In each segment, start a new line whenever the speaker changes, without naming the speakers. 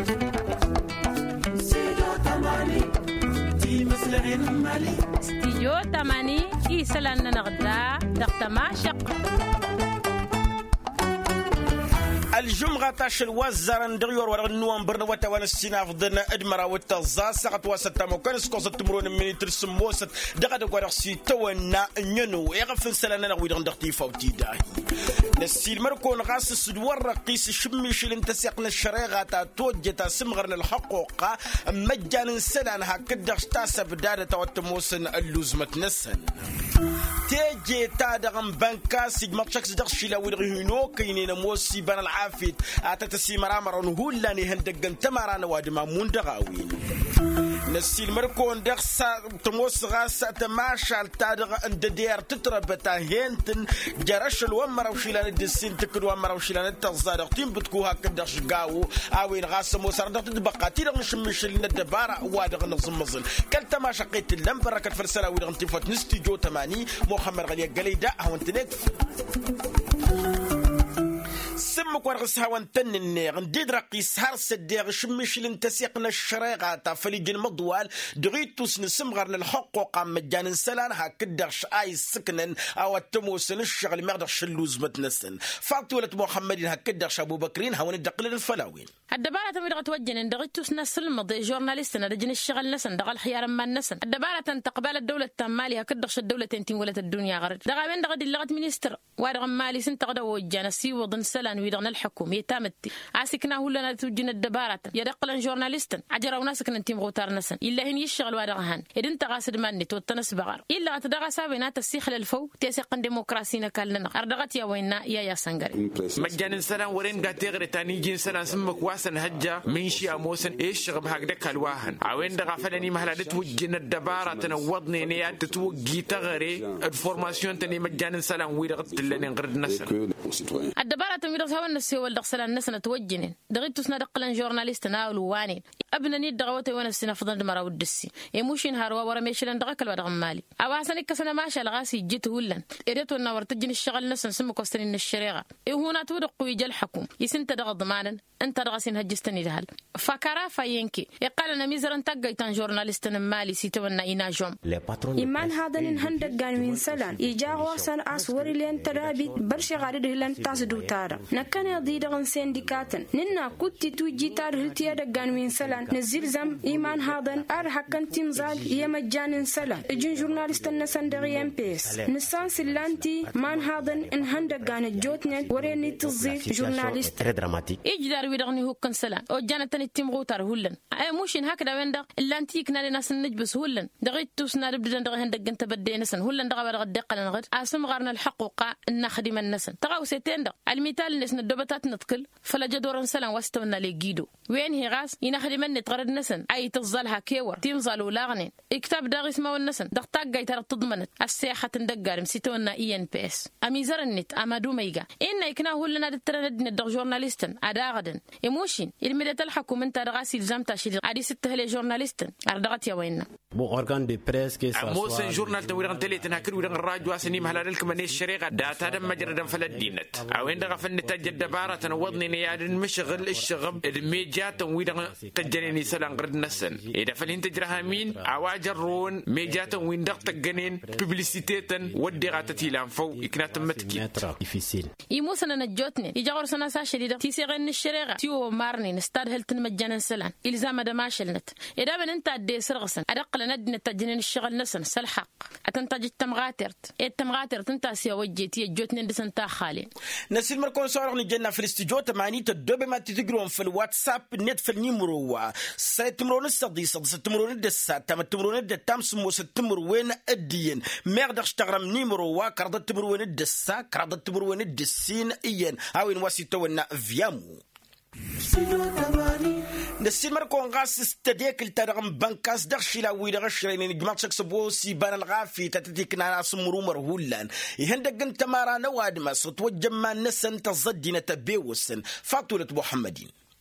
استيجو تماني إيسلان نغدا دقتماشق
الجمعة تاشل وزارن دغيور ورغ نوامبر وتوان السيناف ضن ادمرا وتزاس سقط وستامو كان سكوز تمرون من ترسموست دغد ورغ سي تونا نينو يغفن سلنا نغوي دغتي فوتي داهي نسيل مركون غاس السدور رقيس شميش لنتسيقنا الشريغة توجتا سمغرنا الحقوق مجانا سلان هكذا تاسب دادة وتموسن اللوزمة نسن تيجي تادغم بنكا سيجما تشكس دغشي لا ويرهينو كاينين موسي بان العافيت اتتسي مرامرون هولاني هندغن تماران وادما موندغاوين نسيل مركون دغسا تموس غاسا تماشال تادغ اند دير تتربتا هنتن جرش الومر وشيلان الدسين تكد ومر وشيلان تزادق تيم بتكو هكذا شقاو اوين غاسا موسر دغ تدبقا تيرغ شمش لنا الدبارة وادغ نظمزن كل تماشا قيت اللم بركة فرسلا ويرغن تيفوت نستي جو تماني محمد غليا قليدا هون تنك سمك ورغس هون تنن نديد رقيس هرس الديغ شمش لنتسيقنا الشريغة تافليج المضوال دغيتوس نسمغرنا الحقوق مجانا سلان هكدغش اي سكنن او التموسن الشغل مغدغش اللوز متنسن فاطولة محمد هكدغش ابو بكرين هون الدقل الفلاوين
الدبارة تميدغ توجن دغيتوس ناس المضي جورناليستنا رجن الشغل نسن دغ الخيار ما نسن الدبارة تقبل الدولة التمالي هكدغش الدولة تنتين ولا الدنيا غرد دغا بين دغ اللغة مينستر وادغ مالي سنتغدا وجانا سي وضن سلان ويدغنا الحكومة يتامتي عاسكنا هولنا توجن الدبارة يدقلن جورناليستن عجرا وناسكن انتم غوتار نسن إلا هن يشغل وادغهان إذن تغاسد ماني توتنس بغار إلا تدغا سابنا تسيخ للفو تيسيقن ديمقراسينا كالنا أردغت يا وينا يا سنغري
مجان سلام ورين قاتيغري تاني جين سلام سمك واسن هجا منشي أموسن إيش غب هكذا الواهن عوين دغا فلني مهلا توجن الدبارة تنوضني نيات توجي تغري الفورماسيون تاني مجان سلام ويرغت لنا غرد نسن
الدبارة تميدغ سوى النسي والدغسل الناس نتوجنين دغيتوس ندقلن جورناليست ناولوانين ابنني دغوتي وانا السنه فضل دمرا ودسي يموشين هاروا ورا ميشلن دغكل ودغ مالي اواسني كسنه ماشا الغاسي جيت ولن اريتو نور تجن الشغل ناس نسمو كوستنين الشريعه هنا تودقوا يجل حكم يسنت دغ ضمانا انت دغسين هجستني دهل فكرا فينكي يقال انا ميزرن تاغيتان جورناليست مالي سيتونا اينا جوم
ايمان هذا هندغان من سلان يجاغو سن اسوري لين ترابي برشي غارد هلن تاسدو تارا نكن يضي دغن سندكاتن ننا كنت توجي تار هلتيا دغان من سلان نزيل زم ايمان هذا ار حكن تيمزال يمجان سلان اجن جورناليست نسن دغ ام بي اس نسان سلانتي مان هذا ان هندغان جوتن وريني تزي جورناليست
دراماتيك اجدار ويدغني هو كنسلان او جانتني تيم غوتار هولن اي موشين هكذا وين دغ اللانتيك نالي ناس نجبس هولن دغيت توسنا دبدن دغ هندغن تبدي نسن هولن دغ بدغ دقلن غد اسم غرنا الحقوق نخدم النسن تغاو سيتين دغ المثال نسن الدبتات نتقل فلا جدورن سلان واستونا ليجيدو وين هي غاس ينخدم النتغرد نسن اي تزالها كيور تيمزالو لاغنين كتاب دغ اسمه النسن دغ تاغاي ترى تضمنت السياحه تندقار مسيتونا اي ان بي اس اميزر النت امادو ميغا ان يكنا هولنا دترند دغ جورناليستن اداغدن يموشين الميدات الحكومه انت دغاسي الزامتا شي ادي ستهلي جورناليستن اردغت يا ويننا
بو اورغان دي بريس كي
موسن جورنال تويران تليتن هكر ويران الراديو اسني مهلالكم من الشريعه داتا دم مجردن فلدينت وين دغ فن تجد دباره تنوضني نيادن مشغل الشغب الميجات ويران تجنيني سلان قرد نسن اذا فلين تجرها مين عواجرون ميجات وين دغ تجنين ببليسيتيتن ودغاتتي لانفو يكنات متكي
ديفيسيل
يموسن نجوتني يجور سنه ساشلي تيسيغن الشريعه تيو مارني نستاد هلتن مجانا سلان الزام دماشلنت اذا من انت دي سرغسن ادق ندن تجنين الشغل نسن سلحق اتنتج التمغاتر تنتاسيا وجيتي جوتني ندسن تا خالي
نسيل مركون صورغني جنة في الاستجو تماني تدوبي ما تتقرون في الواتساب نت في النيمرو سيتمرون الصدي ستمرون الدسا تمرون الدتام سمو ستمرون الدين ميغدغش تغرم نيمرو كردت تمرون الدسا كردت تمرون الدسين ايين هاوين واسيتونا فيامو نسيل مركون غاس استديك الترغم بنكاس دغشي ويدا غشرين جماعة شكسبو سيبان الغافي تتتيكنا ناس مرمر هولان يهندق انت مارا نواد مصر توجم ما نسن تصدينا تبيوسن فاطولة محمدين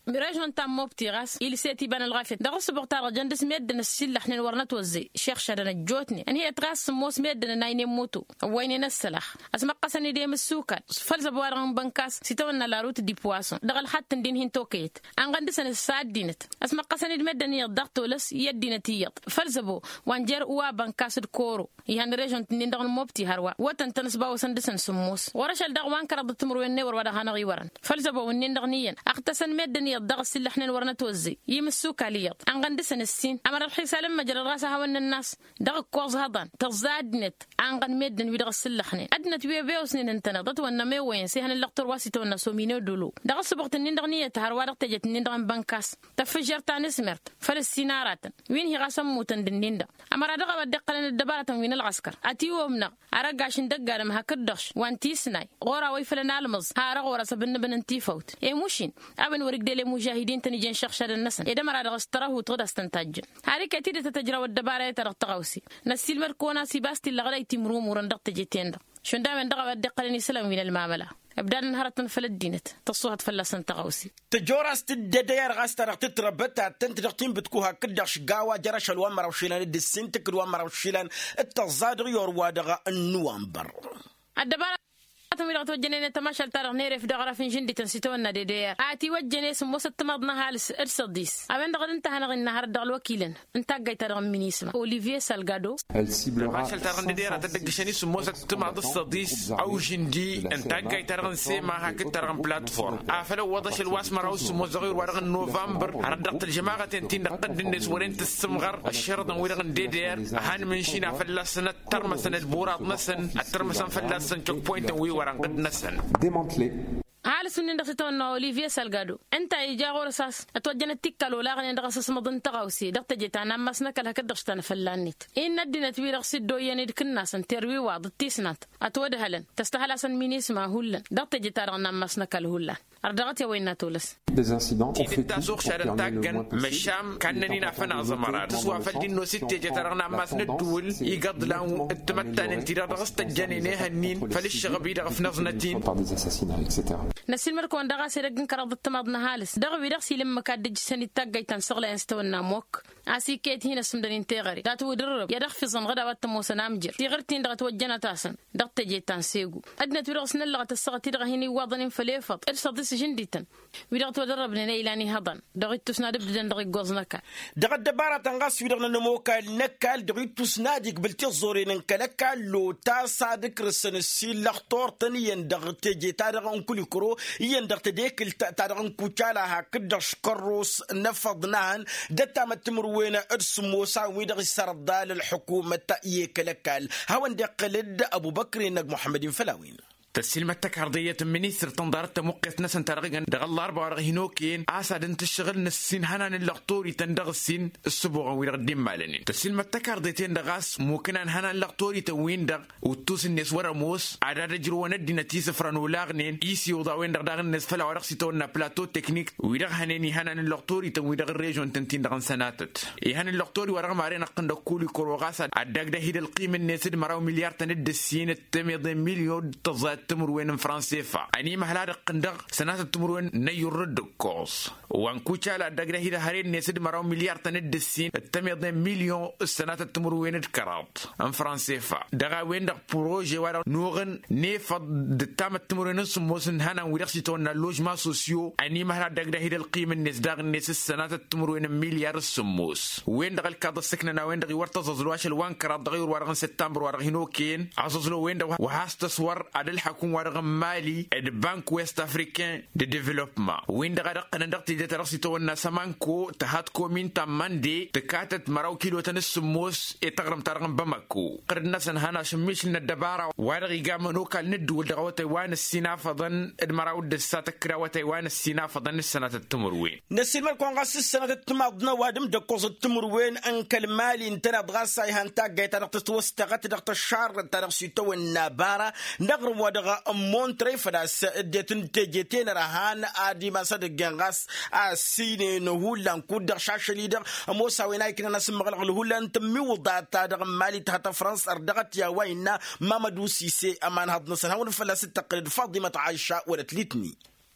مراجون تام موبتيغاس إلي سيتي بان الغافت دغس بغتار جندس ميدن السلة حنا ورنا توزي شيخ شرنا جوتني أن هي تغاس موس ميدن ناين موتو وين نسلخ أسمع قسني ديم السوكر فلز بوارن بنكاس سيتونا لاروت دي بواسون دغل حتى دين هين توكيت أن غندسن الساعد دينت أسمع قسني ميدن يضغط ولس يدينتيط فلزبو وانجر وا بنكاس الكورو يهان ريجون تنين دغل موبتي هروا وتن تنسبا وسندسن سموس ورشل دغوان كرد تمرون نور ودا هنا غيورن فلزبو ونين دغنيا أقتسن ميدن يضغط اللي احنا ورنا توزي يمسوك عليط أن غندسن السين أمر الحسا لما جرى راسها ون الناس دغ كوز هضان تزادنت أن غن ميدن ويدغ السلحني أدنت ويا سنين انتنضت ونا ما وين سيهن اللقطر واسيتو ونا سومينو دولو دغ سبقت النين دغنية هروارق تجت النين دغن بنكاس تفجر تاني سمرت فلسطينارات وين هي غاسم موتن دنين دا أمر دغ بدقلن الدبارة وين العسكر أتيو منا أرجعشن دقارم هكدش وانتي سناي غورا ويفلنا المز هارا غورا سبنا بننتي فوت موشين أبن ورق ديل مجاهدين تنيجين شخشر النسن إذا مراد غستره وتغد استنتاج هاري كتير تتجرى والدبارة ترتغوسي نسيل مركونا سيباستي اللغلا تمروم ورندق تجتين شون دائما دغ بدقلني سلام من المعاملة ابدا نهارة فلدينت تصوها تفلسن تغوسي
تجورست الددير غاستر تتربت تنتدقتين بتكوها كدش قاوا جرش الوامر وشيلان الدسين تكل وامر وشيلان التزادر يوروا دغ النوامبر
الدبارة تميل توجنين تماشى ترى نيري في دغرة في جندي تنسيتونا دير آتي وجني سمو ستمضنا هالس إرصديس أبين دغل انت هنغ النهار دغل وكيلن انت جاي ترى مني اسمه أوليفيه سالغادو
ماشى ترى ندير تدقشني سمو ستمض الصديس أو جندي انت جاي ترى نسمع هك ترى بلاتفورم فلو وضش الواسمر أو سمو صغير ورق نوفمبر ردقت الجماعة تنتين دقت الناس ورنت السمغر الشرط ورق دير هان من شينا فلسنا ترمسن البورات نسن الترمسن فلسن تشوك بوينت وي
démantelé.
هل سنين دقتنا أوليفيه سالغادو أنت يجاور أساس أتوجنا التكل ولا غني دقص مضن تغوسي دقت جيت أنا مسنك لها كدرشتنا فلانيت إن الدين تبي رقصد دويني كنا سنتروي واض تيسنات أتود هلن تستهل أسن ميني اسمه هلا دقت جيت أنا مسنك الهلا أردغت يا وين ناتولس
Des incidents ont fait
تاسوق شارن تاجن مشام كأنني نافنا زمرات تسوى فالدين نسيت جيت أنا مسند دول يقض لهم التمتن انتي رقصت الجنين هنين فليش غبي رقف نظنتين
par des assassinats, etc.
نسيل مركون دغا سيرجن كرض التمضنا هالس دغ بيرسي لما كادج سني تاجي تنسغلا انستونا موك اسي كيت هنا سمدرين تيغري داتو درب يدخ في غدا وتموس نامجر تيغرتين دغ توجنا تاسن دغ تجي تنسيغو ادنا تيرغس نلغه الصغه تيغ هني وضن فليفط ارصد جنديتن ويدغ تدربنا ليلاني هضن دغ تسنا دبدن دغ غوزنكا
دغ دبارة تنغاس ويدغ نموكا نكال دغ تسنا ديك بلتي زوري نكلكا لو تا صادق رسن السيل لختور تنين دغ تجي تارغ كل كرو يندغ تديك تارغ كوتالا هكذا شكروس نفضنان دتا متمروين ارسمو ساوي دغ سردال الحكومة يكلكال هاون دقلد ابو بكر نج محمد فلاوين
تسلمتك عرضية منيسر تنظرت موقف نسن ترغن دغل أربعة رغينوكين عساد انت الشغل نسين هنان اللقطوري تندغ السين السبوع ويرقدين مالنين تسلمتك عرضيتين دغاس ممكن ان هنان اللقطوري توين دغ وتوس الناس ورموس عدد جروانات دي نتيسة فرانولاغنين ايسي وضاوين دغ الناس فلا ورقسي تونا بلاتو تكنيك ويرغ هناني هنان اللقطوري توين دغ الريجون تنتين دغن سناتت هنان اللقطوري ورغم عرينا قندق كولي كوروغاسا عدق ده هيد القيمة الناس مراو مليار تند السين التميض مليون تزاد تمروين فرنسيفا أني مهلا قندق سنة تمروين نيرد كوس وانكوشا لا دغنا هيدا هارين نسد مراو مليار تند السين التميض مليون السنة تمروين الكرات ان فرنسيفا دغا وين دغ بروجي ورا نوغن نيفض دتام تمروين سموسن هنا ويرسي تونا لوجما سوسيو أني مهلا دغنا هيدا القيمة الناس دغ الناس السنة تمروين مليار السموس وين دغ الكاد السكنة وين دغ ورتزلواش الوان كرات دغير ورغن سبتمبر ورغينوكين عززلو وين دغ وهاستصور عدل حكوم ورغم مالي البنك ويست افريكان دي ديفلوبمون وين دغ ندقتي دي ترسي تونا سمانكو تهات كومين تماندي تكاتت مراو كيلو تنسموس اتغرم ترغم بمكو قرنا سن هنا شميش الدبارة ورغي قامنو كال ندو دغ تايوان السينا فضن المراو دساتكرا وتايوان السينا فضن السنة التمروين
نسيل مالكون غاس السنة التماضنا وادم دكوز التمروين انك المالي انتنا بغاساي هانتا جايتا دغ توستغت دغ الشهر ترسي تو النبارة نغرم ودغ مونتري فداس ديتن تجيتين رهان ادي مسد جنغاس اسيني نهولان كودر شاشليدر موسى ويناي كنا نسمغل هولان تمي وضاتا دغ مالي تحت فرنسا اردغت يا وينا مامادو سيسي امان هاد نسن هون فلاس التقليد فاطمه عائشه ولتلتني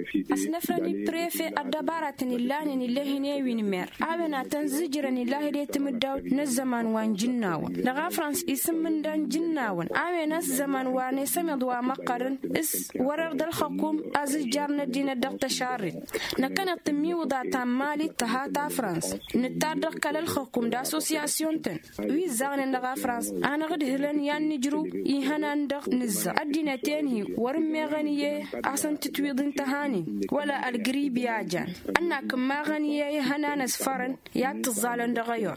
أصنفرني بريفي الدبارة اللاني اللي هنا وين مير أبنا تنزجرني الله اللي تمداو نزمان وان جناون لغا فرنس اسم من دان جناون أبنا الزمان وان سمد ومقرن اس ورد الحكوم أزجارنا دين الدقت شاري نكنا تمي وضع تمالي تهاتا فرنس نتادق على الحكوم دا أسوسياسيون تن ويزان لغا فرنس أنا غد هلن يان نجرو يهنا ندق نزا الدين تاني ورمي غنيه أحسن تتويض انتهاني ولا القريب ياجان أنا كما غنيه هنا نسفرن ياتزالن دغيور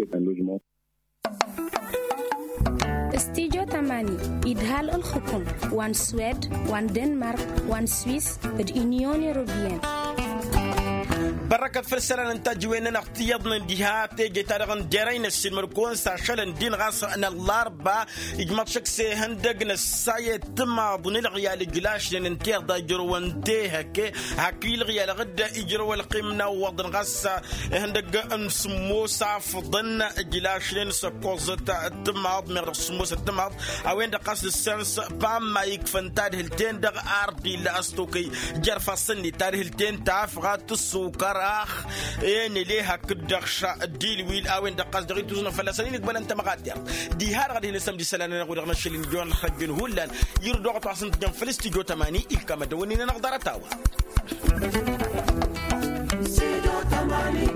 استيجو تماني إدهال الحكم وان سويد وان دنمارك وان سويس اليونيون أوروبيين
بركة فرسلان انتاج وين اختيارنا ديها تيجي تارغن ديرين السمركون ساشلن دين غاص ان الاربع يجمع شخصي هندقنا الساية تما ضن الغيال جلاش لننتير دا يجرو انتيه هكي الغيال غدا يجرو القيمنا وضن غاص هندق انسمو صاف ضن جلاش لنسكوزة التماض من رسموس التماض اوين دا قاس السنس بام ما يكفن تارهلتين دا ارضي لاستوكي جرفا سني تارهلتين تافغات السوكر اخ يعني ليها كدخشا الديل ويل اوين دقاس دغيت توزنا فلسطين قبل انت مغادر دي هار غادي نسم دي سلان نقول رغنا شلين جون خجن هولان يردو عصن دم فلسطين جو 80 الكما دوني نقدر تاوا سيدو 80